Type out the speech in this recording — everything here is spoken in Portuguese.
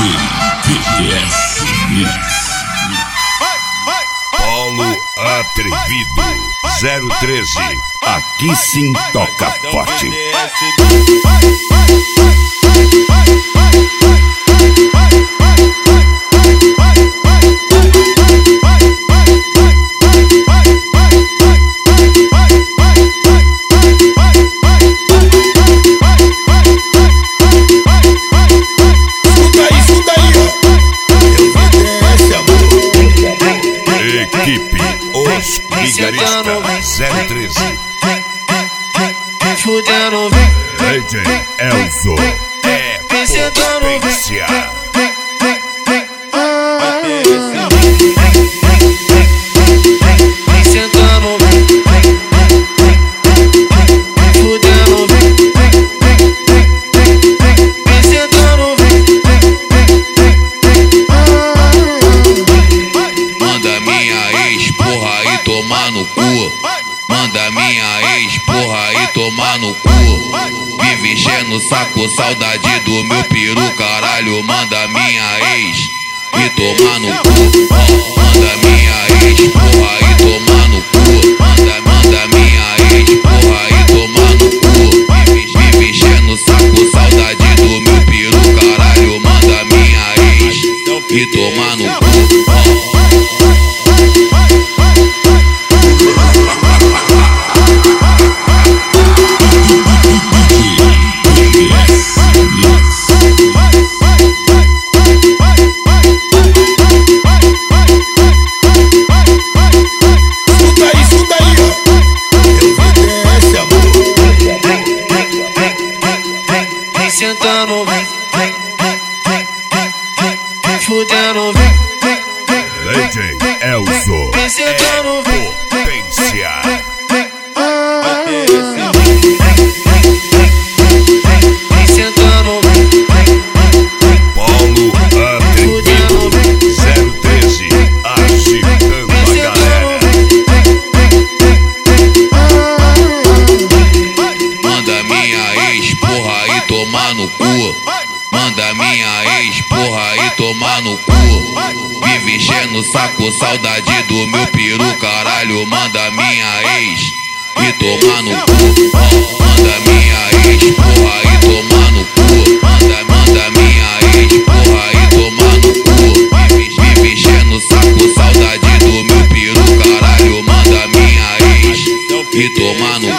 Paulo Atrevido 013. Aqui sim toca forte. Equipe Os Vigaristas 013. Fudendo, DJ Elzo é potência. Manda minha ex, porra, e tomar no cu. Manda minha ex, porra, e tomar no cu. Vive enchendo o saco, saudade do meu peru, caralho. Manda minha ex e tomar no cu. Manda minha ex, porra, e tomar no cu. Manda minha ex, porra, e tomar no cu. Vive enchendo o saco, saudade do meu peru, caralho. Manda minha ex e tomar no cu. Sentando, fudendo, DJ Elzo é potência. sentando, Paulo Atrevido 013. Agitando a galera. Manda minha ex, porra, e tomar no cu. Manda minha ex, porra, e tomar no cu. Vive enchendo o saco, saudade do meu peru, caralho. Manda minha ex e tomar no cu. Manda minha ex, porra, e tomar no cu. Manda minha ex, porra, e tomar no cu. Vive enchendo o saco, saudade do meu peru, caralho. Manda minha ex e tomar no cu.